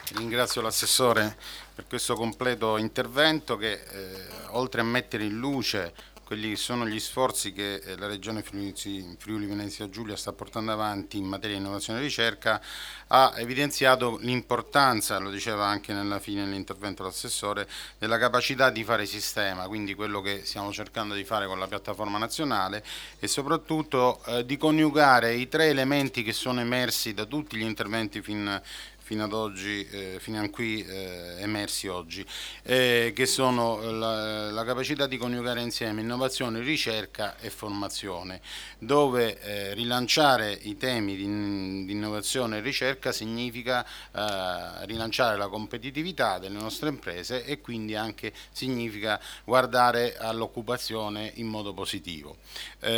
Ringrazio l'assessore per questo completo intervento che, oltre a mettere in luce quelli che sono gli sforzi che la Regione Friuli Venezia Giulia sta portando avanti in materia di innovazione e ricerca, ha evidenziato l'importanza, lo diceva anche nella fine dell'intervento l'assessore, della capacità di fare sistema, quindi quello che stiamo cercando di fare con la piattaforma nazionale e soprattutto di coniugare i tre elementi che sono emersi da tutti gli interventi fino ad oggi, fino a qui emersi oggi, che sono la capacità di coniugare insieme innovazione, ricerca e formazione, dove rilanciare i temi di innovazione e ricerca significa rilanciare la competitività delle nostre imprese e quindi anche significa guardare all'occupazione in modo positivo.